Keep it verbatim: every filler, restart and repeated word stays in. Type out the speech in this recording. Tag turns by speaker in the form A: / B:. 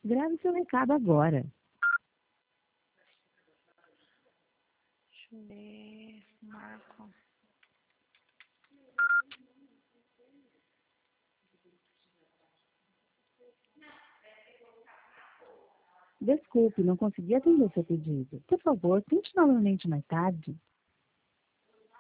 A: Grave seu recado agora.
B: Deixa eu ver. Marco.
A: Desculpe, não consegui atender seu pedido. Por favor, tente novamente mais tarde.